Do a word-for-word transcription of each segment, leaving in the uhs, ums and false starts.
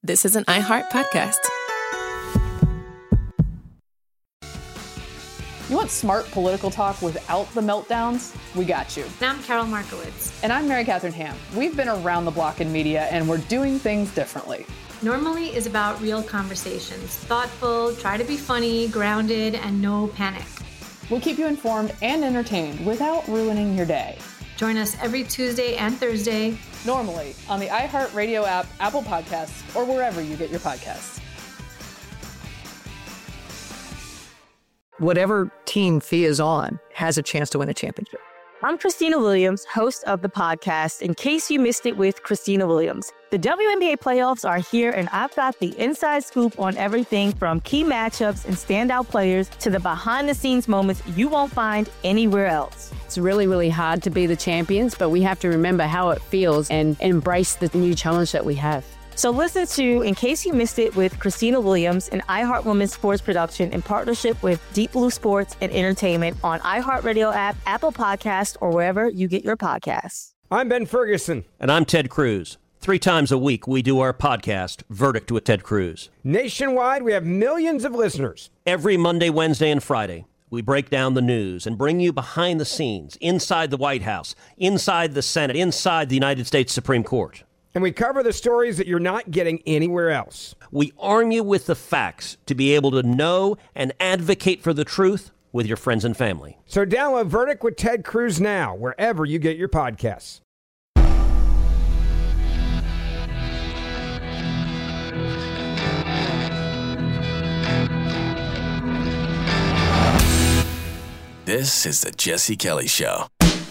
This is an iHeart podcast. You want smart political talk without the meltdowns? We got you. And I'm Carol Markowitz. And I'm Mary Catherine Ham. We've been around the block in media, and we're doing things differently. Normally is about real conversations. Thoughtful, try to be funny, grounded, and no panic. We'll keep you informed and entertained without ruining your day. Join us every Tuesday and Thursday. Normally on the iHeartRadio app, Apple Podcasts, or wherever you get your podcasts. Whatever team Thea is on has a chance to win a championship. I'm Christina Williams, host of the podcast, In Case You Missed It with Christina Williams. The W N B A playoffs are here, and I've got the inside scoop on everything from key matchups and standout players to the behind-the-scenes moments you won't find anywhere else. It's really, really hard to be the champions, but we have to remember how it feels and embrace the new challenge that we have. So listen to In Case You Missed It with Christina Williams, an iHeart Women's Sports production in partnership with Deep Blue Sports and Entertainment on iHeartRadio app, Apple Podcasts, or wherever you get your podcasts. I'm Ben Ferguson. And I'm Ted Cruz. Three times a week, we do our podcast, Verdict with Ted Cruz. Nationwide, we have millions of listeners. Every Monday, Wednesday, and Friday, we break down the news and bring you behind the scenes, inside the White House, inside the Senate, inside the United States Supreme Court. And we cover the stories that you're not getting anywhere else. We arm you with the facts to be able to know and advocate for the truth with your friends and family. So download Verdict with Ted Cruz now, wherever you get your podcasts. This is the Jesse Kelly Show.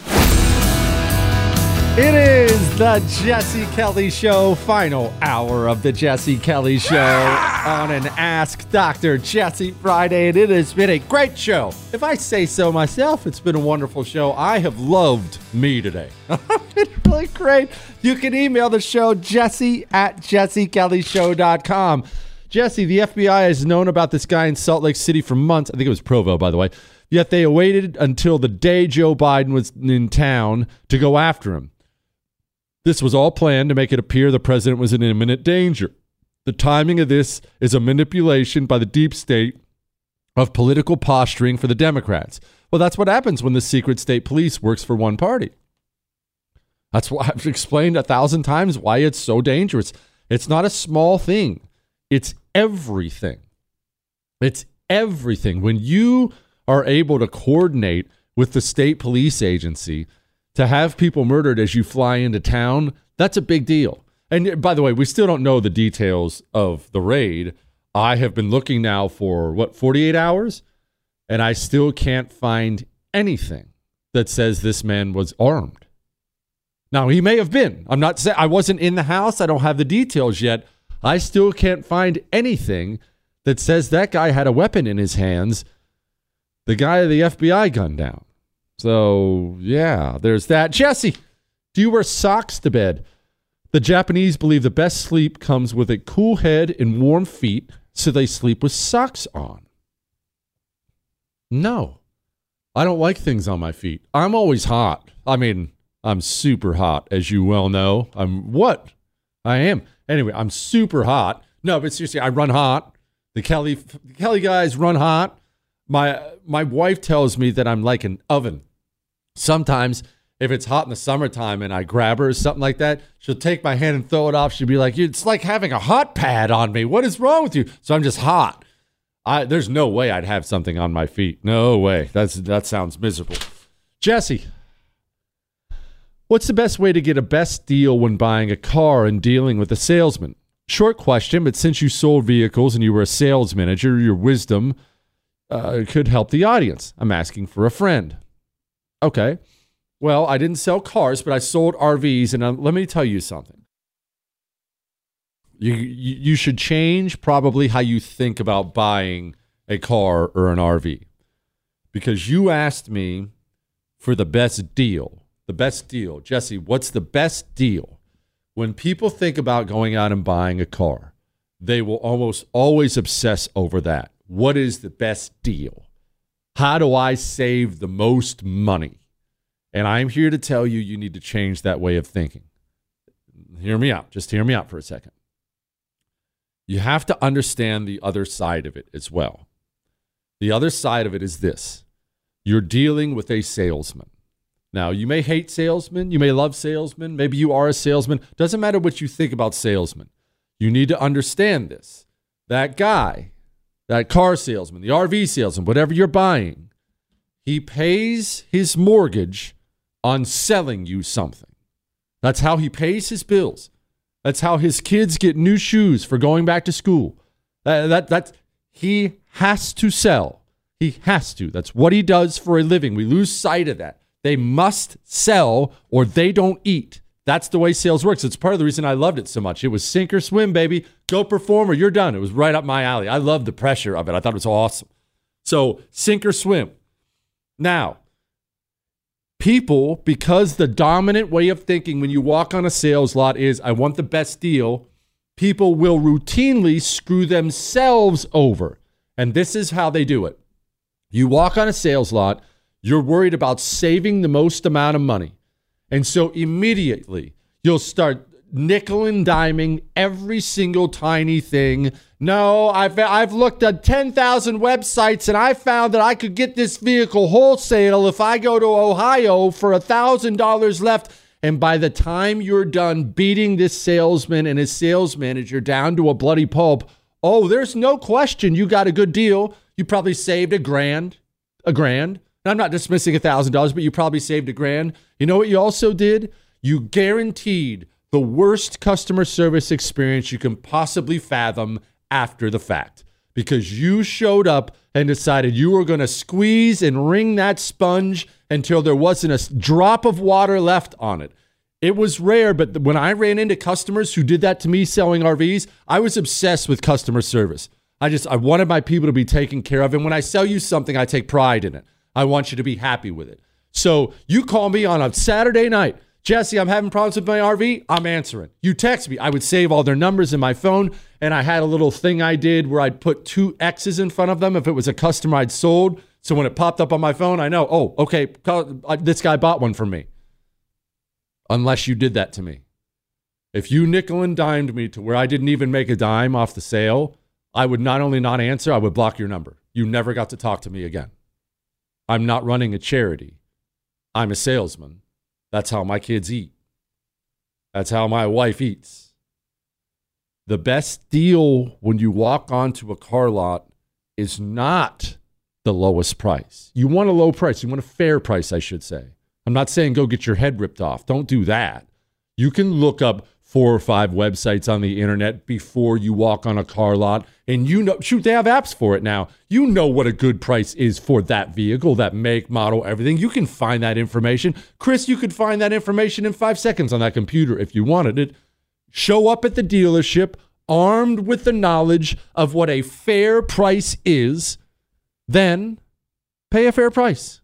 It is the Jesse Kelly Show, final hour of the Jesse Kelly Show on an Ask Doctor Jesse Friday, and it has been a great show. If I say so myself, it's been a wonderful show. I have loved me today. It's really great. You can email the show, jesse at jesse kelly show dot com. Jesse, the F B I has known about this guy in Salt Lake City for months. I think it was Provo, by the way. Yet they waited until the day Joe Biden was in town to go after him. This was all planned to make it appear the president was in imminent danger. The timing of this is a manipulation by the deep state of political posturing for the Democrats. Well, that's what happens when the secret state police works for one party. That's why I've explained a thousand times why it's so dangerous. It's not a small thing. It's everything. It's everything. When you are able to coordinate with the state police agency to have people murdered as you fly into town, that's a big deal. And by the way, we still don't know the details of the raid. I have been looking now for, what, forty-eight hours? And I still can't find anything that says this man was armed. Now, he may have been. I'm not saying I wasn't in the house. I don't have the details yet. I still can't find anything that says that guy had a weapon in his hands. The guy the F B I gunned down. So, yeah, there's that. Jesse, do you wear socks to bed? The Japanese believe the best sleep comes with a cool head and warm feet, so they sleep with socks on. No, I don't like things on my feet. I'm always hot. I mean, I'm super hot, as you well know. I'm what? I am. Anyway, I'm super hot. No, but seriously, I run hot. The Kelly, the Kelly guys run hot. My my wife tells me that I'm like an oven. Sometimes if it's hot in the summertime and I grab her or something like that, she'll take my hand and throw it off. She'll be like, it's like having a hot pad on me. What is wrong with you? So I'm just hot. I There's no way I'd have something on my feet. No way. That's That sounds miserable. Jesse, what's the best way to get a best deal when buying a car and dealing with a salesman? Short question, but since you sold vehicles and you were a sales manager, your wisdom Uh, could help the audience. I'm asking for a friend. Okay. Well, I didn't sell cars, but I sold R Vs, and uh, let me tell you something. You, you you should change probably how you think about buying a car or an R V, because you asked me for the best deal. The best deal. Jesse, what's the best deal? When people think about going out and buying a car, they will almost always obsess over that. What is the best deal? How do I save the most money? And I'm here to tell you, you need to change that way of thinking. Hear me out. Just hear me out for a second. you have to understand the other side of it as well. The other side of it is this. You're dealing with a salesman. Now, you may hate salesmen. You may love salesmen. Maybe you are a salesman. Doesn't matter what you think about salesmen. You need to understand this. That guy, that car salesman, the R V salesman, whatever you're buying, he pays his mortgage on selling you something. That's how he pays his bills. That's how his kids get new shoes for going back to school. That, that, that, he has to sell. He has to. That's what he does for a living. We lose sight of that. They must sell or they don't eat. That's the way sales works. It's part of the reason I loved it so much. It was sink or swim, baby. Go perform or you're done. It was right up my alley. I loved the pressure of it. I thought it was awesome. So sink or swim. Now, people, because the dominant way of thinking when you walk on a sales lot is, I want the best deal, people will routinely screw themselves over. And this is how they do it. You walk on a sales lot, you're worried about saving the most amount of money. And so immediately you'll start nickel and diming every single tiny thing. No, I've I've looked at ten thousand websites and I found that I could get this vehicle wholesale if I go to Ohio for one thousand dollars left. And by the time you're done beating this salesman and his sales manager down to a bloody pulp, oh, there's no question you got a good deal. You probably saved a grand, a grand. And I'm not dismissing one thousand dollars, but you probably saved a grand. You know what you also did? You guaranteed the worst customer service experience you can possibly fathom after the fact, because you showed up and decided you were going to squeeze and wring that sponge until there wasn't a drop of water left on it. It was rare, but when I ran into customers who did that to me selling R Vs, I was obsessed with customer service. I just, I wanted my people to be taken care of. And when I sell you something, I take pride in it. I want you to be happy with it. So you call me on a Saturday night, Jesse, I'm having problems with my R V. I'm answering. You text me. I would save all their numbers in my phone, and I had a little thing I did where I'd put two X's in front of them if it was a customer I'd sold. So when it popped up on my phone, I know, oh, okay, this guy bought one from me. Unless you did that to me. If you nickel and dimed me to where I didn't even make a dime off the sale, I would not only not answer, I would block your number. You never got to talk to me again. I'm not running a charity. I'm a salesman. That's how my kids eat. That's how my wife eats. The best deal when you walk onto a car lot is not the lowest price. You want a low price. You want a fair price, I should say. I'm not saying go get your head ripped off. Don't do that. You can look up four or five websites on the internet before you walk on a car lot. And you know, shoot, they have apps for it now. You know what a good price is for that vehicle, that make, model, everything. You can find that information. Chris, you could find that information in five seconds on that computer if you wanted it. Show up at the dealership armed with the knowledge of what a fair price is, then pay a fair price.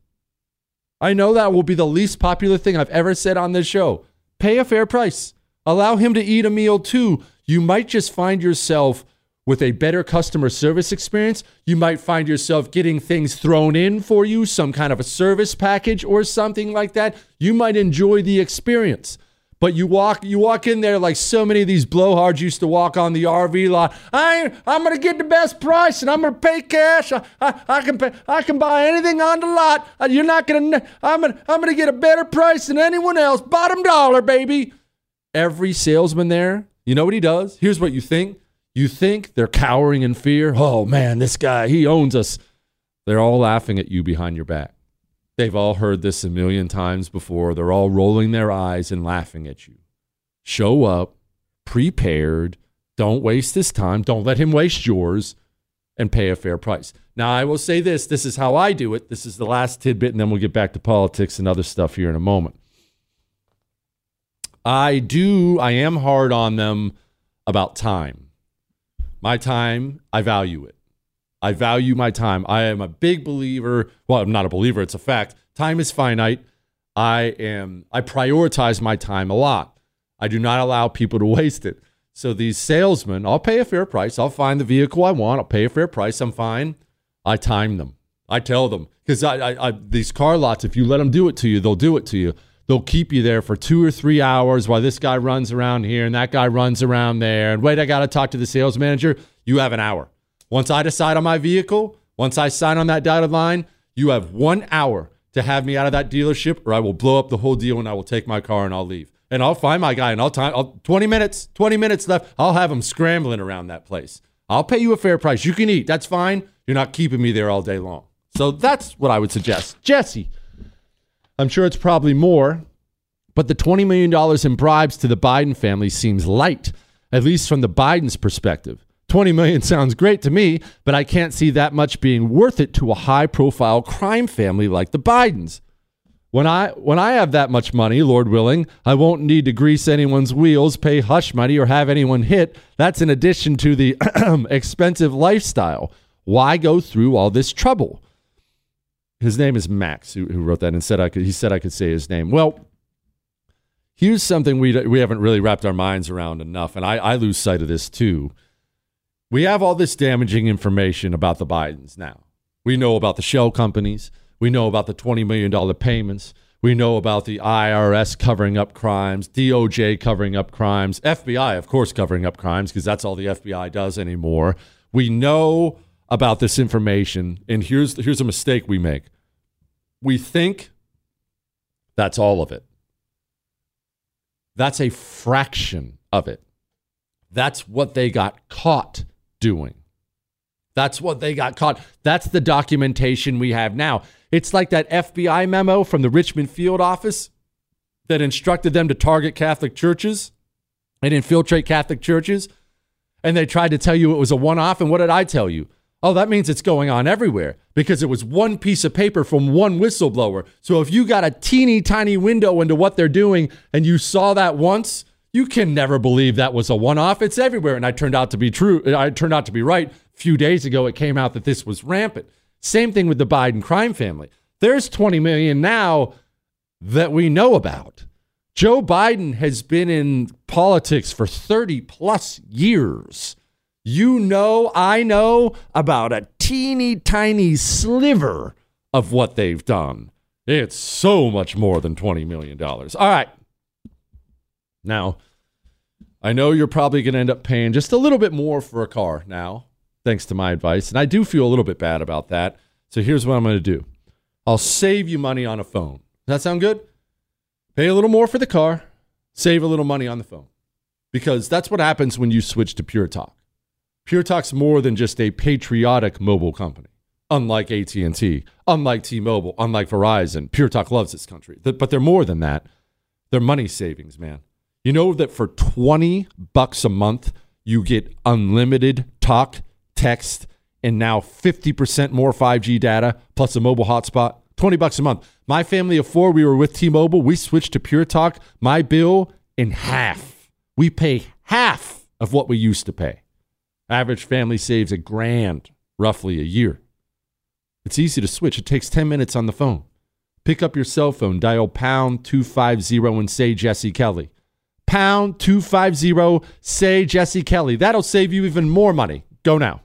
I know that will be the least popular thing I've ever said on this show. Pay a fair price. Allow him to eat a meal too. You might just find yourself with a better customer service experience. You might find yourself getting things thrown in for you, some kind of a service package or something like that. You might enjoy the experience. But you walk you walk in there like so many of these blowhards used to walk on the R V lot. I, I'm going to get the best price and I'm going to pay cash. I, I, I can pay, I can buy anything on the lot. You're not going to, I'm going I'm to get a better price than anyone else. Bottom dollar, baby. Every salesman there, you know what he does? Here's what you think. You think they're cowering in fear. Oh man, this guy, he owns us. They're all laughing at you behind your back. They've all heard this a million times before. They're all rolling their eyes and laughing at you. Show up, prepared. Don't waste his time. Don't let him waste yours, and pay a fair price. Now, I will say this. This is how I do it. This is the last tidbit, and then we'll get back to politics and other stuff here in a moment. I do, I am hard on them about time. My time, I value it. I value my time. I am a big believer. Well, I'm not a believer. It's a fact. Time is finite. I am, I prioritize my time a lot. I do not allow people to waste it. So these salesmen, I'll pay a fair price. I'll find the vehicle I want. I'll pay a fair price. I'm fine. I time them. I tell them, because I, I, I, these car lots, if you let them do it to you, they'll do it to you. They'll keep you there for two or three hours while this guy runs around here and that guy runs around there. And wait, I got to talk to the sales manager. You have an hour. Once I decide on my vehicle, once I sign on that dotted line, you have one hour to have me out of that dealership, or I will blow up the whole deal and I will take my car and I'll leave. And I'll find my guy and I'll time I'll, twenty minutes, twenty minutes left. I'll have him scrambling around that place. I'll pay you a fair price. You can eat. That's fine. You're not keeping me there all day long. So that's what I would suggest. Jesse, I'm sure it's probably more, but the twenty million dollars in bribes to the Biden family seems light, at least from the Biden's perspective. twenty million dollars sounds great to me, but I can't see that much being worth it to a high-profile crime family like the Bidens. When I when I have that much money, Lord willing, I won't need to grease anyone's wheels, pay hush money, or have anyone hit. That's in addition to the expensive lifestyle. Why go through all this trouble? His name is Max, who, who wrote that and said I could. He said I could say his name. Well, here's something we we haven't really wrapped our minds around enough, and I, I lose sight of this too. We have all this damaging information about the Bidens now. We know about the shell companies. We know about the twenty million dollars payments. We know about the I R S covering up crimes, D O J covering up crimes, F B I, of course, covering up crimes because that's all the F B I does anymore. We know about this information, and here's here's a mistake we make. We think that's all of it. That's a fraction of it. That's what they got caught doing. That's what they got caught. That's the documentation we have now. It's like that F B I memo from the Richmond field office that instructed them to target Catholic churches and infiltrate Catholic churches. And they tried to tell you it was a one-off. And what did I tell you? Oh, that means it's going on everywhere because it was one piece of paper from one whistleblower. So if you got a teeny tiny window into what they're doing and you saw that once, you can never believe that was a one-off. It's everywhere. And I turned out to be true. I turned out to be right. A few days ago, it came out that this was rampant. Same thing with the Biden crime family. There's twenty million now that we know about. Joe Biden has been in politics for thirty plus years. You know, I know about a teeny tiny sliver of what they've done. It's so much more than twenty million dollars. All right. Now, I know you're probably going to end up paying just a little bit more for a car now, thanks to my advice. And I do feel a little bit bad about that. So here's what I'm going to do. I'll save you money on a phone. Does that sound good? Pay a little more for the car, save a little money on the phone. Because that's what happens when you switch to Pure Talk. Pure Talk's more than just a patriotic mobile company. Unlike A T and T, unlike T-Mobile, unlike Verizon. Pure Talk loves this country. But they're more than that. They're money savings, man. You know that for twenty bucks a month, you get unlimited talk, text, and now fifty percent more five G data, plus a mobile hotspot. twenty bucks a month. My family of four, we were with T-Mobile. We switched to Pure Talk. My bill in half. We pay half of what we used to pay. Average family saves a grand, roughly a year. It's easy to switch. It takes ten minutes on the phone. Pick up your cell phone, dial pound two fifty and say Jesse Kelly. Pound two fifty, say Jesse Kelly. That'll save you even more money. Go now.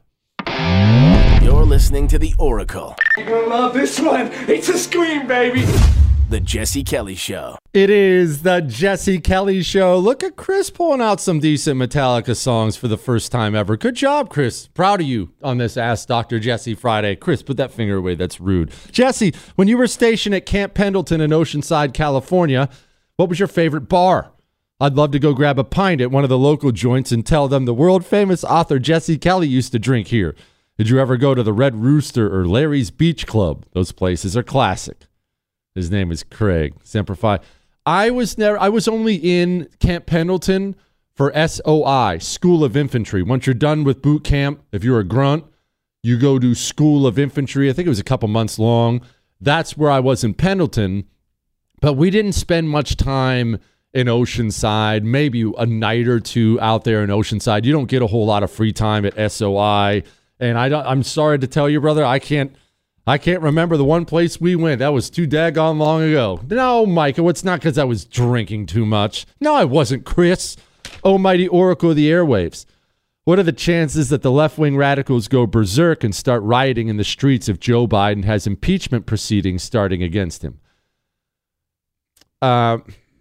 You're listening to The Oracle. You're going to love this one. It's a scream, baby. The Jesse Kelly Show. It is the Jesse Kelly Show. Look at Chris pulling out some decent Metallica songs for the first time ever. Good job, Chris. Proud of you on this Ask Doctor Jesse Friday. Chris, put that finger away. That's rude. Jesse, when you were stationed at Camp Pendleton in Oceanside, California, what was your favorite bar? I'd love to go grab a pint at one of the local joints and tell them the world-famous author Jesse Kelly used to drink here. Did you ever go to the Red Rooster or Larry's Beach Club? Those places are classic. His name is Craig. Semper Fi. I was never. I was only in Camp Pendleton for S O I, School of Infantry. Once you're done with boot camp, if you're a grunt, you go to School of Infantry. I think it was a couple months long. That's where I was in Pendleton. But we didn't spend much time in Oceanside, maybe a night or two out there in Oceanside. You don't get a whole lot of free time at S O I. And I don't, I'm sorry to tell you, brother, I can't I can't remember the one place we went. That was too daggone long ago. No, Michael, it's not because I was drinking too much. No, I wasn't, Chris. Almighty Oracle of the airwaves. What are the chances that the left-wing radicals go berserk and start rioting in the streets if Joe Biden has impeachment proceedings starting against him? Uh,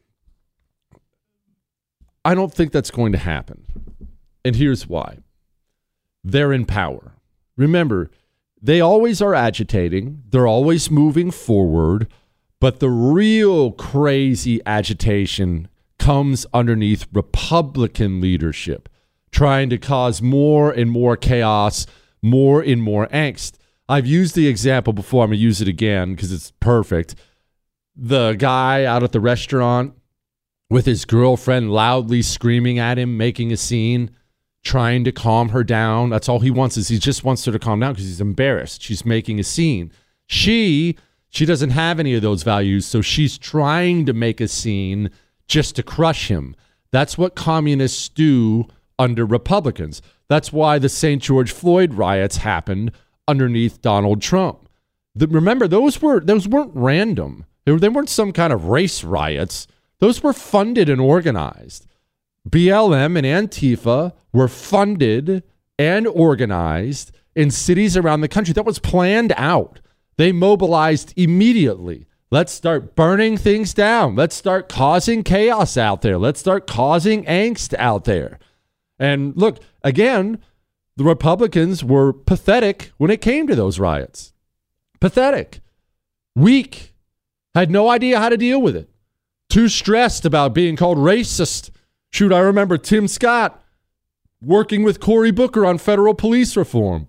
I don't think that's going to happen. And here's why. They're in power. Remember, they always are agitating. They're always moving forward. But the real crazy agitation comes underneath Republican leadership, trying to cause more and more chaos, more and more angst. I've used the example before. I'm going to use it again because it's perfect. The guy out at the restaurant with his girlfriend loudly screaming at him, making a scene, trying to calm her down. That's all he wants is he just wants her to calm down because he's embarrassed. She's making a scene. She, she doesn't have any of those values, so she's trying to make a scene just to crush him. That's what communists do under Republicans. That's why the Saint George Floyd riots happened underneath Donald Trump. The, remember, those were those weren't random. They, were, they weren't some kind of race riots. Those were funded and organized. B L M and Antifa were funded and organized in cities around the country. That was planned out. They mobilized immediately. Let's start burning things down. Let's start causing chaos out there. Let's start causing angst out there. And look, again, the Republicans were pathetic when it came to those riots. Pathetic. Weak. Had no idea how to deal with it. Too stressed about being called racist. Shoot, I remember Tim Scott working with Cory Booker on federal police reform.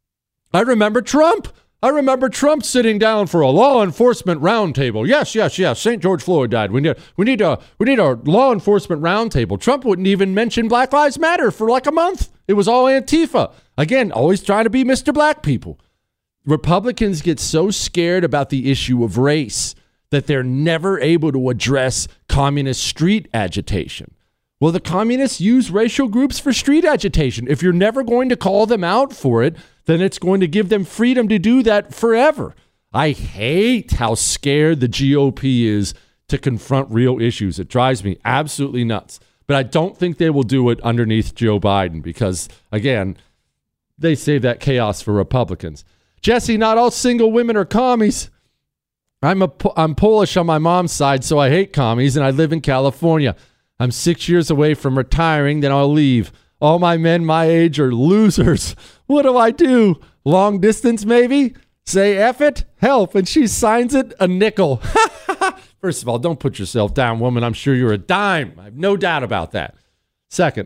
I remember Trump. I remember Trump sitting down for a law enforcement roundtable. Yes, yes, yes. Saint George Floyd died. We need, we need a, we need a law enforcement roundtable. Trump wouldn't even mention Black Lives Matter for like a month. It was all Antifa. Again, always trying to be Mister Black people. Republicans get so scared about the issue of race that they're never able to address communist street agitation. Well, the communists use racial groups for street agitation. If you're never going to call them out for it, then it's going to give them freedom to do that forever. I hate how scared the G O P is to confront real issues. It drives me absolutely nuts. But I don't think they will do it underneath Joe Biden because, again, they save that chaos for Republicans. Jesse, not all single women are commies. I'm a, I'm Polish on my mom's side, so I hate commies, and I live in California. I'm six years away from retiring, then I'll leave. All my men my age are losers. What do I do? Long distance, maybe? Say F it? Help. And she signs it a nickel. First of all, don't put yourself down, woman. I'm sure you're a dime. I have no doubt about that. Second,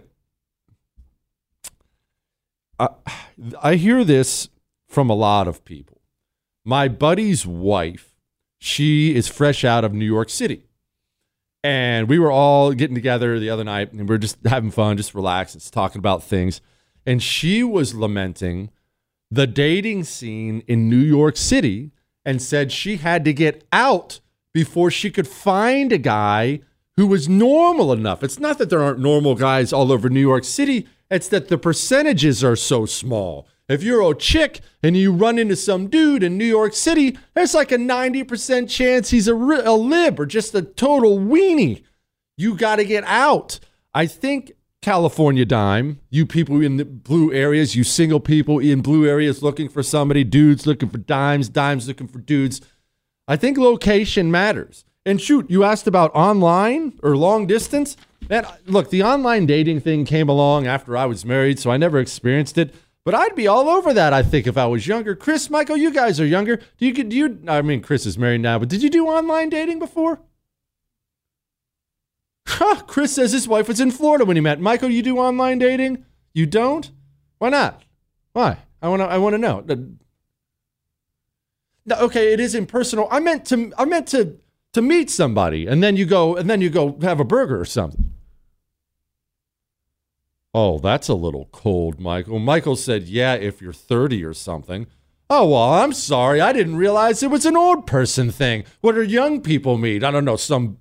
I, I hear this from a lot of people. My buddy's wife, she is fresh out of New York City. And we were all getting together the other night, and we were just having fun, just relaxing, just talking about things. And she was lamenting the dating scene in New York City and said she had to get out before she could find a guy who was normal enough. It's not that there aren't normal guys all over New York City. It's that the percentages are so small. If you're a chick and you run into some dude in New York City, there's like a ninety percent chance he's a, a lib or just a total weenie. You got to get out. I think California dime, you people in the blue areas, you single people in blue areas looking for somebody, dudes looking for dimes, dimes looking for dudes. I think location matters. And shoot, you asked about online or long distance. Man, look, the online dating thing came along after I was married, so I never experienced it. But I'd be all over that, I think, if I was younger. Chris, Michael, you guys are younger. Do you, do you, I mean, Chris is married now, but did you do online dating before? Huh, Chris says his wife was in Florida when he met. Michael, you do online dating? You don't? Why not? Why? I want to I want to know. No, okay, it is impersonal. I meant to I meant to to meet somebody and then you go and then you go have a burger or something. Oh, that's a little cold, Michael. Michael said, yeah, if you're thirty or something. Oh, well, I'm sorry. I didn't realize it was an old person thing. What do young people meet? I don't know, some...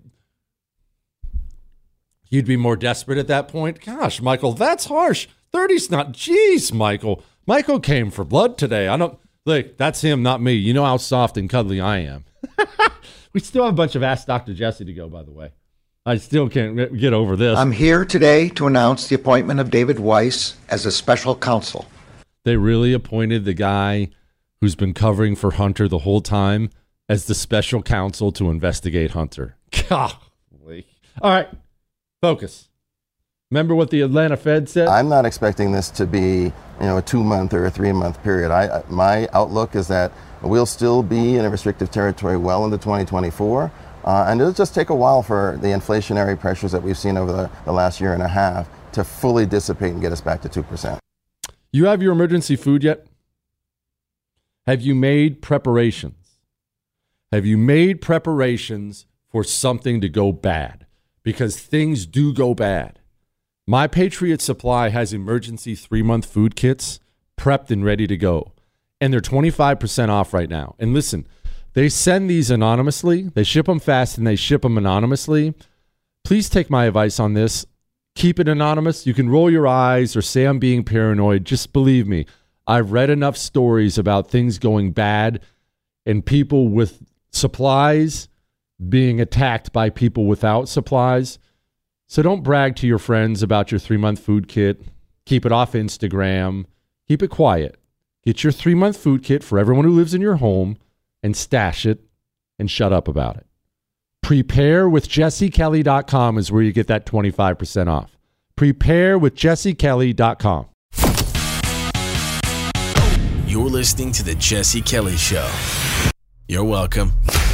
You'd be more desperate at that point? Gosh, Michael, that's harsh. thirty's not... Jeez, Michael. Michael came for blood today. I don't... Look, that's him, not me. You know how soft and cuddly I am. We still have a bunch of Ask Doctor Jesse to go, by the way. I still can't get over this. I'm here today to announce the appointment of David Weiss as a special counsel. They really appointed the guy who's been covering for Hunter the whole time as the special counsel to investigate Hunter. Golly. All right, focus. Remember what the Atlanta Fed said? I'm not expecting this to be, you know, a two-month or a three-month period. I, my outlook is that we'll still be in a restrictive territory well into twenty twenty-four, uh, and it'll just take a while for the inflationary pressures that we've seen over the, the last year and a half to fully dissipate and get us back to two percent. You have your emergency food yet? Have you made preparations? Have you made preparations for something to go bad? Because things do go bad. My Patriot Supply has emergency three-month food kits prepped and ready to go. And they're twenty-five percent off right now. And listen, they send these anonymously. They ship them fast and they ship them anonymously. Please take my advice on this. Keep it anonymous. You can roll your eyes or say I'm being paranoid. Just believe me. I've read enough stories about things going bad and people with supplies being attacked by people without supplies. So don't brag to your friends about your three-month food kit. Keep it off Instagram. Keep it quiet. Get your three-month food kit for everyone who lives in your home and stash it and shut up about it. prepare with jesse kelly dot com is where you get that twenty-five percent off. prepare with jesse kelly dot com. You're listening to The Jesse Kelly Show. You're welcome.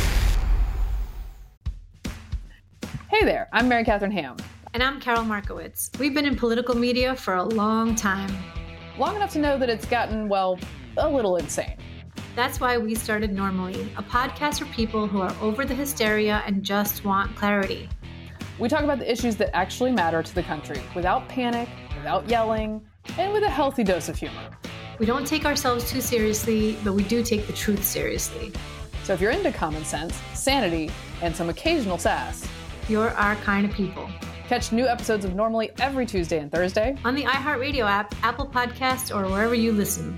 Hey there, I'm Mary Catherine Ham. And I'm Carol Markowitz. We've been in political media for a long time. Long enough to know that it's gotten, well, a little insane. That's why we started Normally, a podcast for people who are over the hysteria and just want clarity. We talk about the issues that actually matter to the country without panic, without yelling, and with a healthy dose of humor. We don't take ourselves too seriously, but we do take the truth seriously. So if you're into common sense, sanity, and some occasional sass, you're our kind of people. Catch new episodes of Normally every Tuesday and Thursday on the iHeartRadio app, Apple Podcasts, or wherever you listen.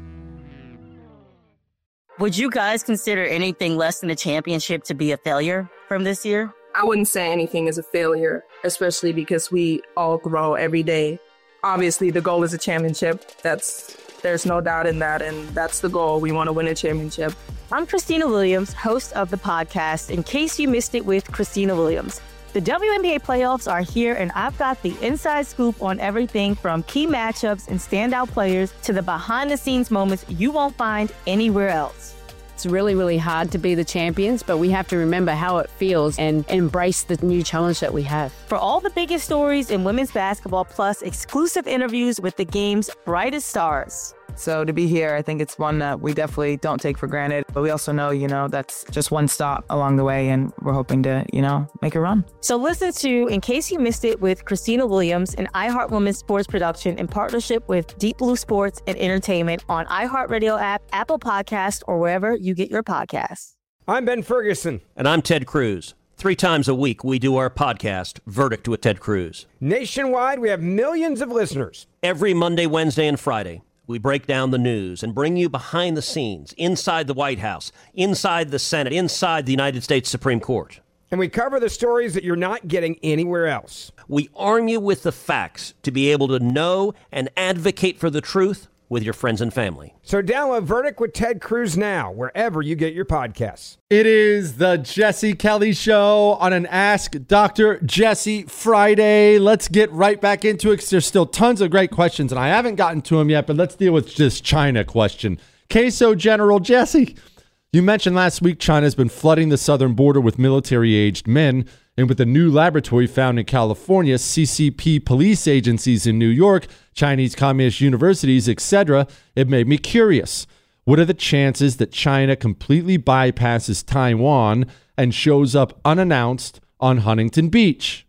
Would you guys consider anything less than a championship to be a failure from this year? I wouldn't say anything is a failure, especially because we all grow every day. Obviously, the goal is a championship. That's there's no doubt in that, and that's the goal. We want to win a championship. I'm Christina Williams, host of the podcast, In Case You Missed It with Christina Williams. The W N B A playoffs are here, and I've got the inside scoop on everything from key matchups and standout players to the behind-the-scenes moments you won't find anywhere else. It's really, really hard to be the champions, but we have to remember how it feels and embrace the new challenge that we have. For all the biggest stories in women's basketball, plus exclusive interviews with the game's brightest stars. So to be here, I think it's one that we definitely don't take for granted. But we also know, you know, that's just one stop along the way, and we're hoping to, you know, make a run. So listen to In Case You Missed It with Christina Williams, an iHeart Women's sports production in partnership with Deep Blue Sports and Entertainment on iHeartRadio app, Apple Podcasts, or wherever you get your podcasts. I'm Ben Ferguson. And I'm Ted Cruz. Three times a week, we do our podcast, Verdict with Ted Cruz. Nationwide, we have millions of listeners. Every Monday, Wednesday, and Friday, we break down the news and bring you behind the scenes, inside the White House, inside the Senate, inside the United States Supreme Court. And we cover the stories that you're not getting anywhere else. We arm you with the facts to be able to know and advocate for the truth with your friends and family. So download Verdict with Ted Cruz now, wherever you get your podcasts. It is the Jesse Kelly Show on an Ask Doctor Jesse Friday. Let's get right back into it because there's still tons of great questions, and I haven't gotten to them yet, but let's deal with this China question. Queso General Jesse, you mentioned last week China's been flooding the southern border with military-aged men, and with a new laboratory found in California, C C P police agencies in New York, Chinese communist universities, et cetera, it made me curious. What are the chances that China completely bypasses Taiwan and shows up unannounced on Huntington Beach?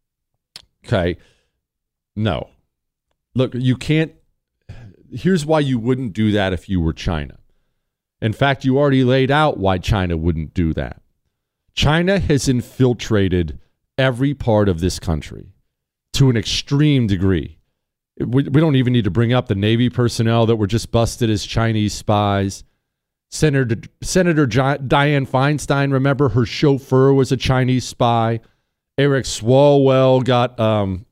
Okay. No. Look, you can't. Here's why you wouldn't do that if you were China. In fact, you already laid out why China wouldn't do that. China has infiltrated every part of this country to an extreme degree. We, we don't even need to bring up the Navy personnel that were just busted as Chinese spies. Senator, Senator J- Dianne Feinstein, remember, her chauffeur was a Chinese spy. Eric Swalwell got um,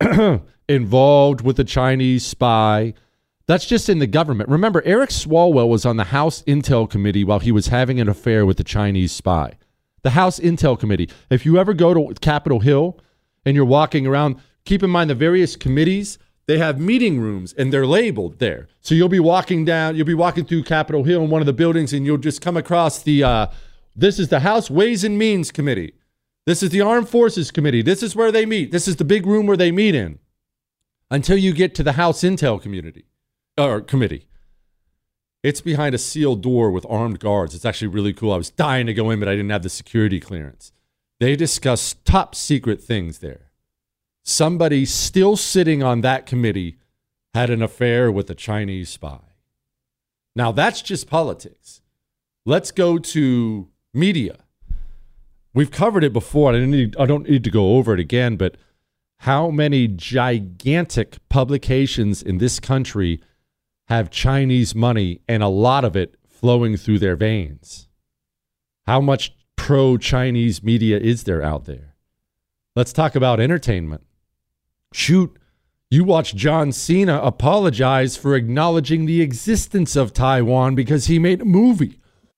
involved with a Chinese spy. That's just in the government. Remember, Eric Swalwell was on the House Intel Committee while he was having an affair with a Chinese spy. The House Intel Committee. If you ever go to Capitol Hill and you're walking around, keep in mind the various committees, they have meeting rooms and they're labeled there. So you'll be walking down, you'll be walking through Capitol Hill in one of the buildings and you'll just come across the, uh, this is the House Ways and Means Committee. This is the Armed Forces Committee. This is where they meet. This is the big room where they meet in. Until you get to the House Intel Community, or Committee. It's behind a sealed door with armed guards. It's actually really cool. I was dying to go in, but I didn't have the security clearance. They discuss top secret things there. Somebody still sitting on that committee had an affair with a Chinese spy. Now, that's just politics. Let's go to media. We've covered it before. I, didn't need, I don't need to go over it again, but how many gigantic publications in this country have Chinese money and a lot of it flowing through their veins? How much pro-Chinese media is there out there? Let's talk about entertainment. Shoot, you watch John Cena apologize for acknowledging the existence of Taiwan because he made a movie.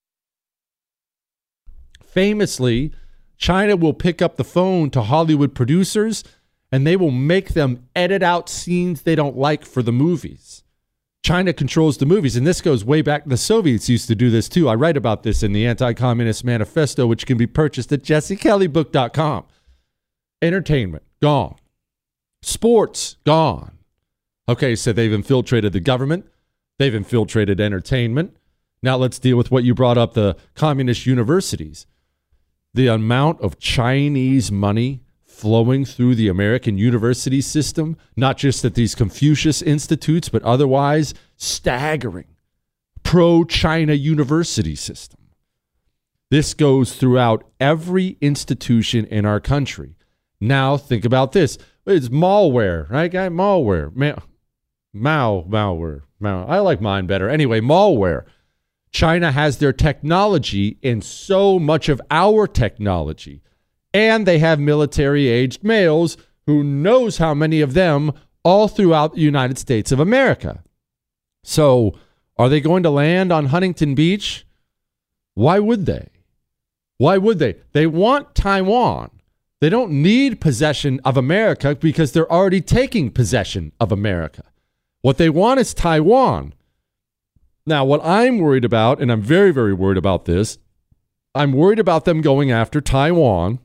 Famously, China will pick up the phone to Hollywood producers and they will make them edit out scenes they don't like for the movies. China controls the movies, and this goes way back. The Soviets used to do this too. I write about this in the Anti-Communist Manifesto, which can be purchased at jesse kelly book dot com. Entertainment, gone. Sports, gone. Okay, so they've infiltrated the government. They've infiltrated entertainment. Now let's deal with what you brought up, the communist universities. The amount of Chinese money flowing through the American university system, not just at these Confucius institutes, but otherwise staggering. Pro-China university system. This goes throughout every institution in our country. Now think about this. It's malware, right, guy? Malware. Ma- Mao, malware. Mao. I like mine better. Anyway, malware. China has their technology in so much of our technology. And they have military-aged males who knows how many of them all throughout the United States of America. So are they going to land on Huntington Beach? Why would they? Why would they? They want Taiwan. They don't need possession of America because they're already taking possession of America. What they want is Taiwan. Now, what I'm worried about, and I'm very, very worried about this, I'm worried about them going after Taiwan,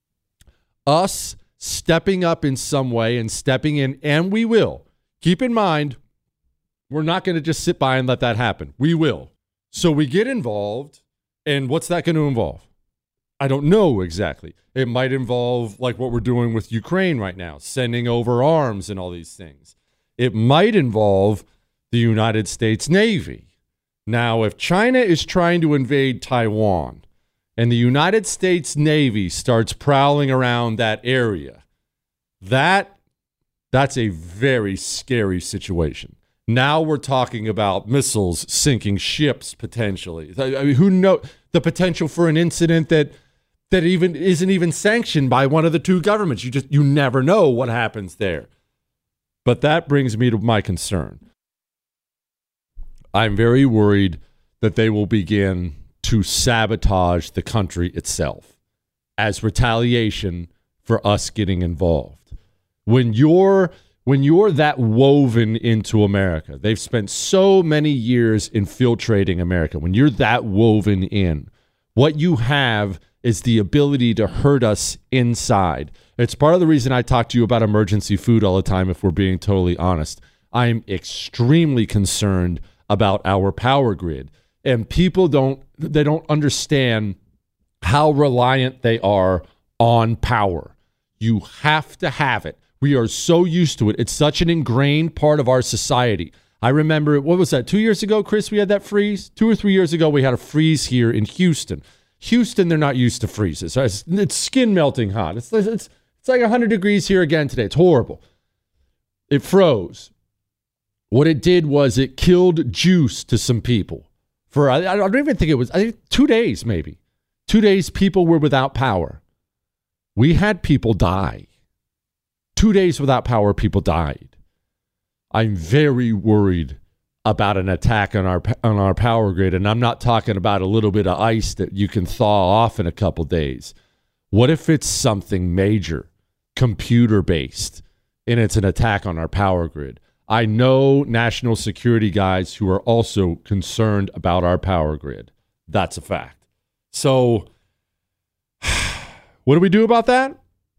us stepping up in some way and stepping in, and we will. Keep in mind, we're not going to just sit by and let that happen. We will. So we get involved, and what's that going to involve? I don't know exactly. It might involve like what we're doing with Ukraine right now, sending over arms and all these things. It might involve the United States Navy. Now, if China is trying to invade Taiwan, and the United States Navy starts prowling around that area, that that's a very scary situation. Now we're talking about missiles sinking ships potentially. I mean, who know the potential for an incident that that even isn't even sanctioned by one of the two governments. You just you never know what happens there. But that brings me to my concern. I'm very worried that they will begin to sabotage the country itself as retaliation for us getting involved. When you're when you're that woven into America, they've spent so many years infiltrating America. When you're that woven in, what you have is the ability to hurt us inside. It's part of the reason I talk to you about emergency food all the time, if we're being totally honest. I'm extremely concerned about our power grid. And people don't, they don't understand how reliant they are on power. You have to have it. We are so used to it. It's such an ingrained part of our society. I remember, what was that, two years ago, Chris, we had that freeze? Two or three years ago, we had a freeze here in Houston. Houston, they're not used to freezes. It's, it's skin melting hot. It's, it's, it's like one hundred degrees here again today. It's horrible. It froze. What it did was it killed juice to some people. For I, I don't even think it was, I think two days maybe. Two days people were without power. We had people die. Two days without power, people died. I'm very worried about an attack on our on our power grid, and I'm not talking about a little bit of ice that you can thaw off in a couple days. What if it's something major, computer-based, and it's an attack on our power grid? I know national security guys who are also concerned about our power grid. That's a fact. So what do we do about that?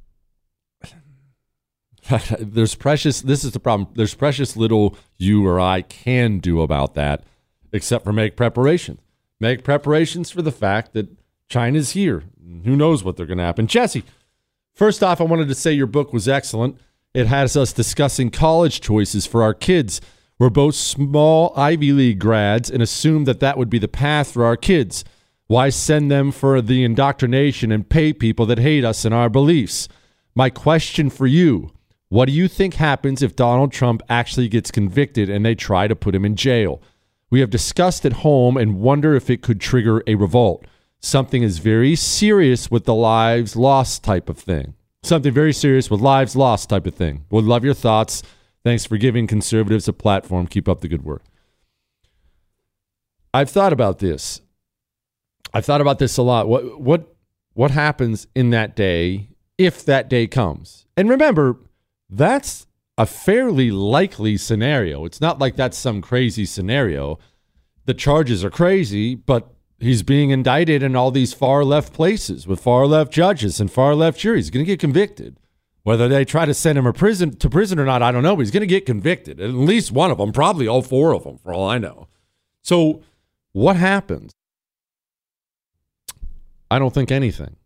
There's precious, this is the problem. There's precious little you or I can do about that, except for make preparations. Make preparations for the fact that China's here. Who knows what they're going to happen. Jesse, first off, I wanted to say your book was excellent. It has us discussing college choices for our kids. We're both small Ivy League grads and assume that that would be the path for our kids. Why send them for the indoctrination and pay people that hate us and our beliefs? My question for you, what do you think happens if Donald Trump actually gets convicted and they try to put him in jail? We have discussed at home and wonder if it could trigger a revolt. Something is very serious with the lives lost type of thing. Something very serious with lives lost type of thing. Would love your thoughts. Thanks for giving conservatives a platform. Keep up the good work. I've thought about this. I've thought about this a lot. What what what happens in that day if that day comes? And remember, that's a fairly likely scenario. It's not like that's some crazy scenario. The charges are crazy, but he's being indicted in all these far left places with far left judges and far left juries. He's going to get convicted. Whether they try to send him a prison to prison or not, I don't know, but he's going to get convicted. At least one of them, probably all four of them, for all I know. So what happens? I don't think anything.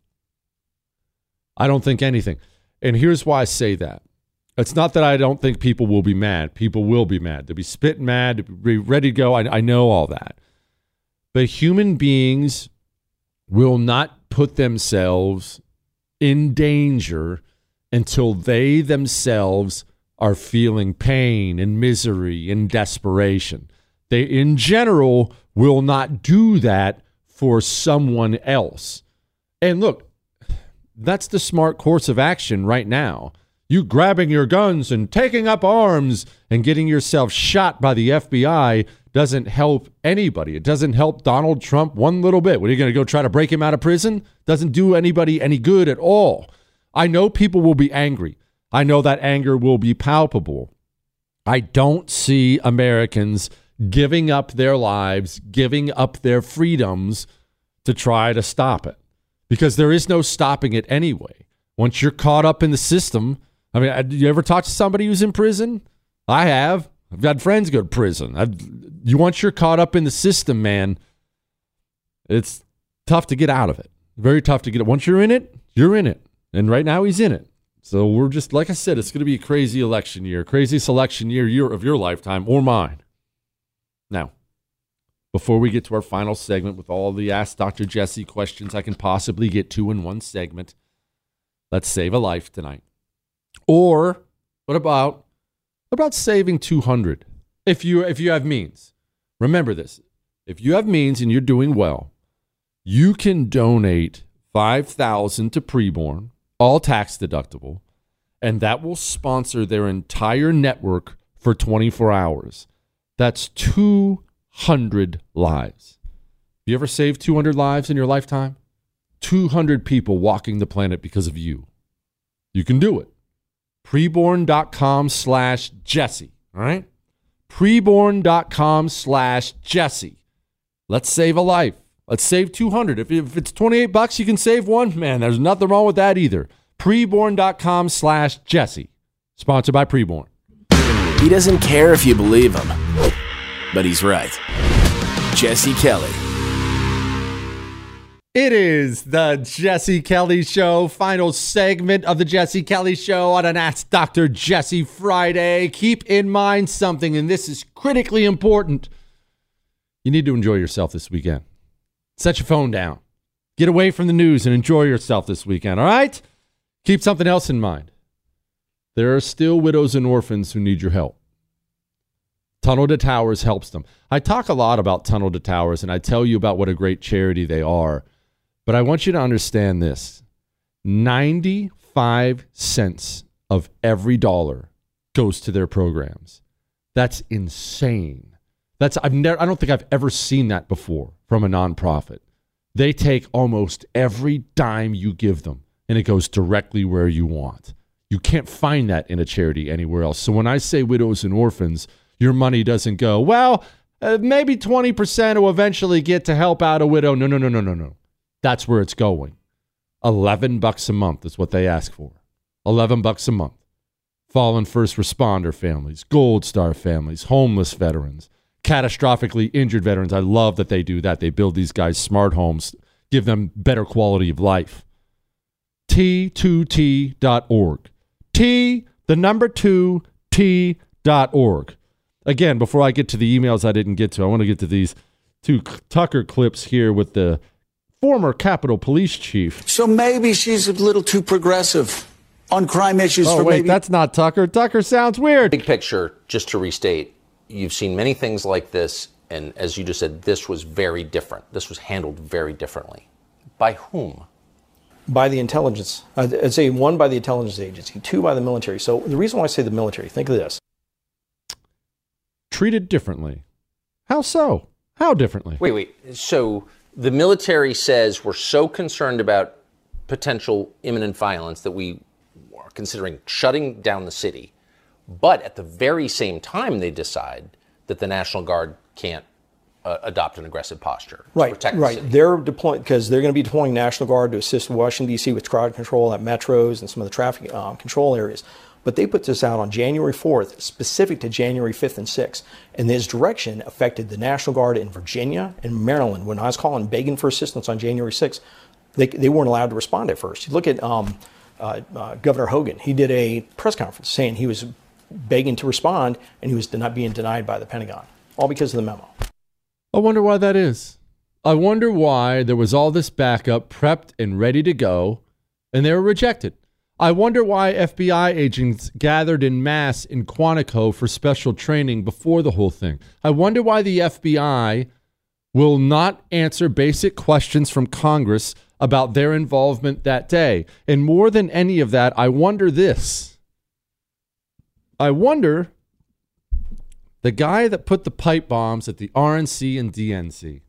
I don't think anything. And here's why I say that. It's not that I don't think people will be mad. People will be mad. They'll be spitting mad, they'll be ready to go. I, I know all that. But human beings will not put themselves in danger until they themselves are feeling pain and misery and desperation. They, in general, will not do that for someone else. And look, that's the smart course of action right now. You grabbing your guns and taking up arms and getting yourself shot by the F B I doesn't help anybody. It doesn't help Donald Trump one little bit. What, are you going to go try to break him out of prison? Doesn't do anybody any good at all. I know people will be angry. I know that anger will be palpable. I don't see Americans giving up their lives, giving up their freedoms to try to stop it, because there is no stopping it anyway. Once you're caught up in the system, I mean, you ever talk to somebody who's in prison? I have. I've got friends go to prison. I've, you once you're caught up in the system, man, it's tough to get out of it. Very tough to get it. Once you're in it, you're in it. And right now he's in it. So we're just, like I said, it's going to be a crazy election year, craziest election year, year of your lifetime or mine. Now, before we get to our final segment with all the Ask Doctor Jesse questions I can possibly get to in one segment, let's save a life tonight. Or what about what about saving two hundred? If you if you have means. Remember this. If you have means and you're doing well, you can donate five thousand dollars to Preborn, all tax deductible, and that will sponsor their entire network for twenty-four hours. That's two hundred lives. You ever saved two hundred lives in your lifetime? two hundred people walking the planet because of you. You can do it. Preborn.com slash Jesse. All right? Preborn.com slash Jesse. Let's save a life. Let's save two hundred. If, if it's twenty-eight bucks, you can save one. Man, there's nothing wrong with that either. Preborn.com slash Jesse. Sponsored by Preborn. He doesn't care if you believe him, but he's right. Jesse Kelly. It is the Jesse Kelly Show, final segment of the Jesse Kelly Show on an Ask Doctor Jesse Friday. Keep in mind something, and this is critically important. You need to enjoy yourself this weekend. Set your phone down. Get away from the news and enjoy yourself this weekend, all right? Keep something else in mind. There are still widows and orphans who need your help. Tunnel to Towers helps them. I talk a lot about Tunnel to Towers, and I tell you about what a great charity they are. But I want you to understand this. ninety-five cents of every dollar goes to their programs. That's insane. That's I've never I don't think I've ever seen that before from a nonprofit. They take almost every dime you give them, and it goes directly where you want. You can't find that in a charity anywhere else. So when I say widows and orphans, your money doesn't go, well, uh, maybe twenty percent will eventually get to help out a widow. No, no, no, no, no, no. That's where it's going. eleven bucks a month is what they ask for. eleven bucks a month. Fallen first responder families, Gold Star families, homeless veterans, catastrophically injured veterans. I love that they do that. They build these guys smart homes, give them better quality of life. T two T dot org. T, the number two, T dot org. Again, before I get to the emails I didn't get to, I want to get to these two Tucker clips here with the former Capitol Police Chief. So maybe she's a little too progressive on crime issues. Oh, for wait, maybe- that's not Tucker. Tucker sounds weird. Big picture, just to restate, you've seen many things like this, and as you just said, this was very different. This was handled very differently. By whom? By the intelligence. I'd say one, by the intelligence agency, two, by the military. So the reason why I say the military, think of this. Treated differently. How so? How differently? Wait, wait. So the military says we're so concerned about potential imminent violence that we are considering shutting down the city. But at the very same time, they decide that the National Guard can't uh, adopt an aggressive posture. to Right, protect the right. city. They're deploying, because they're going to be deploying National Guard to assist Washington, D C with crowd control at metros and some of the traffic um, control areas. But they put this out on January fourth, specific to January fifth and sixth. And this direction affected the National Guard in Virginia and Maryland. When I was calling, begging for assistance on January sixth, they, they weren't allowed to respond at first. You look at um, uh, uh, Governor Hogan. He did a press conference saying he was begging to respond, and he was not being denied by the Pentagon, all because of the memo. I wonder why that is. I wonder why there was all this backup prepped and ready to go, and they were rejected. I wonder why F B I agents gathered in mass in Quantico for special training before the whole thing. I wonder why the F B I will not answer basic questions from Congress about their involvement that day. And more than any of that, I wonder this. I wonder, the guy that put the pipe bombs at the R N C and D N C,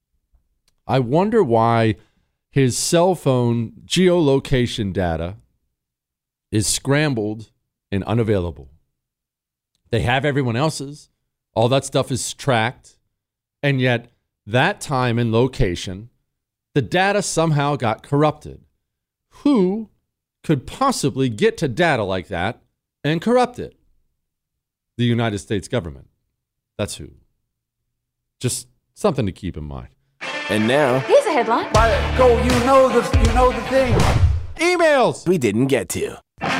I wonder why his cell phone geolocation data is scrambled and unavailable. They have everyone else's. All that stuff is tracked. And yet, that time and location, the data somehow got corrupted. Who could possibly get to data like that and corrupt it? The United States government. That's who. Just something to keep in mind. And now, Here's a headline. Go, you know the, you know the thing. Emails we didn't get to.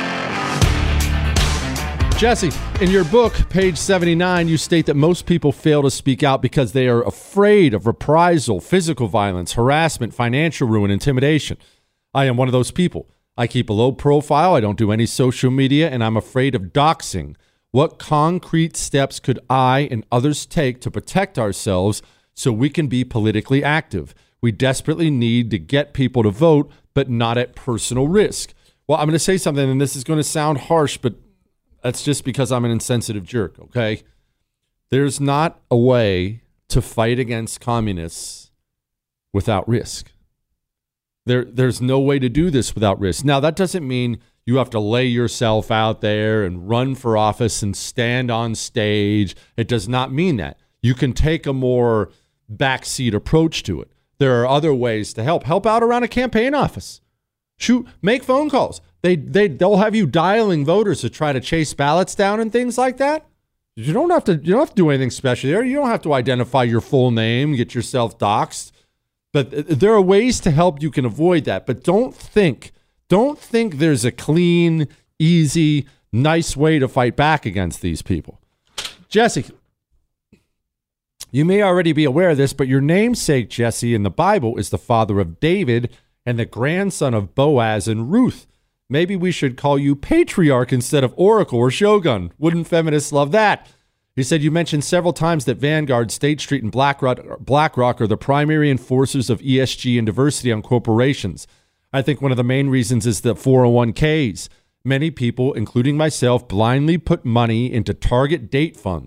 Jesse, in your book, page seventy-nine, you state that most people fail to speak out because they are afraid of reprisal, physical violence, harassment, financial ruin, intimidation. I am one of those people. I keep a low profile, I don't do any social media, and I'm afraid of doxing. What concrete steps could I and others take to protect ourselves so we can be politically active? We desperately need to get people to vote, but not at personal risk. Well, I'm going to say something, and this is going to sound harsh, but that's just because I'm an insensitive jerk, okay? There's not a way to fight against communists without risk. There, there's no way to do this without risk. Now, that doesn't mean you have to lay yourself out there and run for office and stand on stage. It does not mean that. You can take a more backseat approach to it. There are other ways to help. Help out around a campaign office. Shoot, make phone calls. They, they, they'll have you dialing voters to try to chase ballots down and things like that. You don't have to, you don't have to do anything special there. You don't have to identify your full name, get yourself doxxed. But there are ways to help you can avoid that. But don't think, don't think there's a clean, easy, nice way to fight back against these people. Jesse, you may already be aware of this, but your namesake, Jesse, in the Bible is the father of David and the grandson of Boaz and Ruth. Maybe we should call you patriarch instead of oracle or shogun. Wouldn't feminists love that? He said you mentioned several times that Vanguard, State Street, and BlackRock, BlackRock are the primary enforcers of E S G and diversity on corporations. I think one of the main reasons is the four oh one k's. Many people, including myself, blindly put money into target date funds.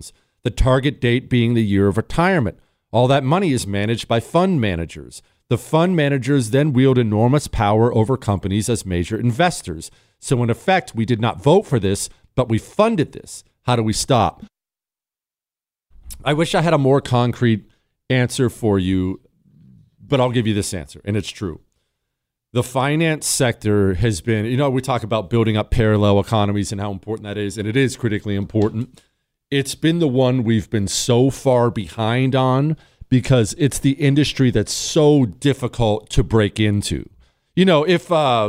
the target date being the year of retirement. All that money is managed by fund managers. The fund managers then wield enormous power over companies as major investors. So in effect, we did not vote for this, but we funded this. How do we stop? I wish I had a more concrete answer for you, but I'll give you this answer, and it's true. The finance sector has been, you know, we talk about building up parallel economies and how important that is, and it is critically important. It's been the one we've been so far behind on because it's the industry that's so difficult to break into. You know, if uh,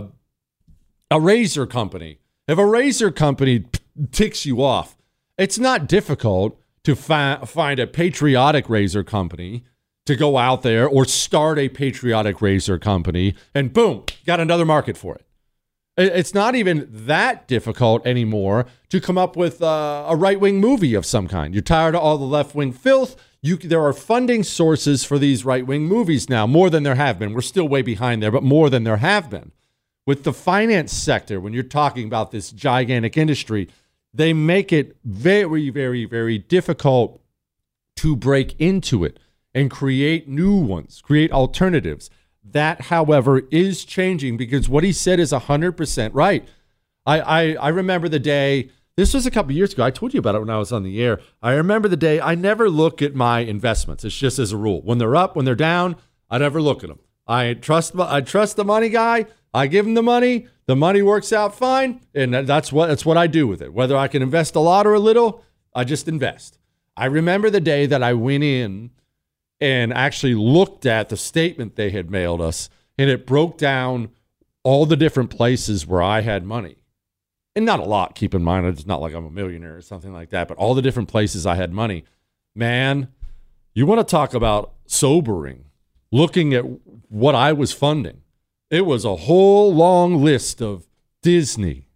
a razor company, if a razor company p- ticks you off, it's not difficult to fi- find a patriotic razor company to go out there or start a patriotic razor company and boom, got another market for it. It's not even that difficult anymore to come up with uh, a right-wing movie of some kind. You're tired of all the left-wing filth. You, there are funding sources for these right-wing movies now, more than there have been. We're still way behind there, but more than there have been. With the finance sector, when you're talking about this gigantic industry, they make it very, very, very difficult to break into it and create new ones, create alternatives. That, however, is changing because what he said is one hundred percent right. I, I, I remember the day, this was a couple of years ago. I told you about it when I was on the air. I remember the day I never look at my investments. It's just as a rule. When they're up, when they're down, I never look at them. I trust I trust the money guy. I give him the money. The money works out fine, and that's what that's what I do with it. Whether I can invest a lot or a little, I just invest. I remember the day that I went in and actually looked at the statement they had mailed us, and it broke down all the different places where I had money. And not a lot, keep in mind. It's not like I'm a millionaire or something like that, but all the different places I had money. Man, you want to talk about sobering, looking at what I was funding. It was a whole long list of Disney,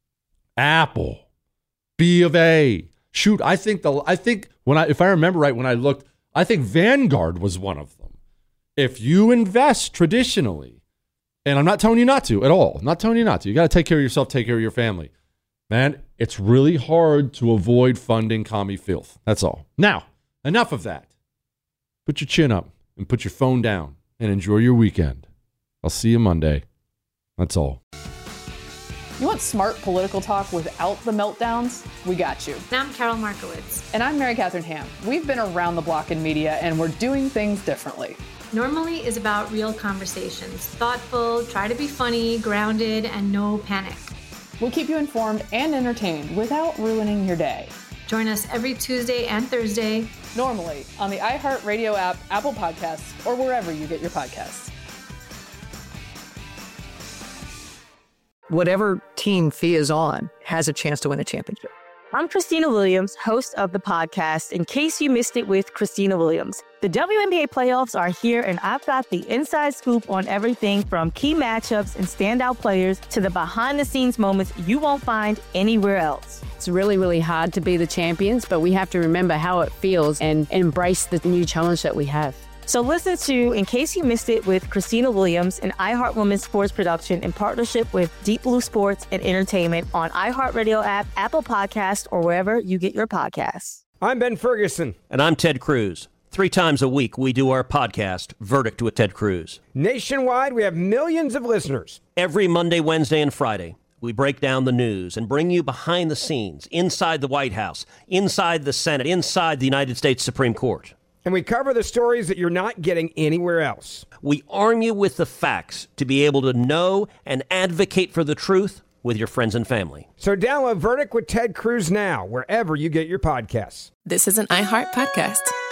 Apple, B of A. Shoot, I think the I think when I if I remember right, when I looked, I think Vanguard was one of them. If you invest traditionally, and I'm not telling you not to at all, I'm not telling you not to. You got to take care of yourself, take care of your family. Man, it's really hard to avoid funding commie filth. That's all. Now, enough of that. Put your chin up and put your phone down and enjoy your weekend. I'll see you Monday. That's all. You want smart political talk without the meltdowns? We got you. I'm Carol Markowitz. And I'm Mary Catherine Ham. We've been around the block in media, and we're doing things differently. Normally is about real conversations. Thoughtful, try to be funny, grounded, and no panic. We'll keep you informed and entertained without ruining your day. Join us every Tuesday and Thursday. Normally on the iHeartRadio app, Apple Podcasts, or wherever you get your podcasts. Whatever team Thea is on has a chance to win a championship. I'm Christina Williams, host of the podcast, In Case You Missed It with Christina Williams. The W N B A playoffs are here, and I've got the inside scoop on everything from key matchups and standout players to the behind-the-scenes moments you won't find anywhere else. It's really, really hard to be the champions, but we have to remember how it feels and embrace the new challenge that we have. So listen to In Case You Missed It with Christina Williams, an iHeart Women's Sports production in partnership with Deep Blue Sports and Entertainment on iHeartRadio app, Apple Podcasts, or wherever you get your podcasts. I'm Ben Ferguson. And I'm Ted Cruz. Three times a week, we do our podcast, Verdict with Ted Cruz. Nationwide, we have millions of listeners. Every Monday, Wednesday, and Friday, we break down the news and bring you behind the scenes, inside the White House, inside the Senate, inside the United States Supreme Court. And we cover the stories that you're not getting anywhere else. We arm you with the facts to be able to know and advocate for the truth with your friends and family. So download Verdict with Ted Cruz now, wherever you get your podcasts. This is an iHeart podcast.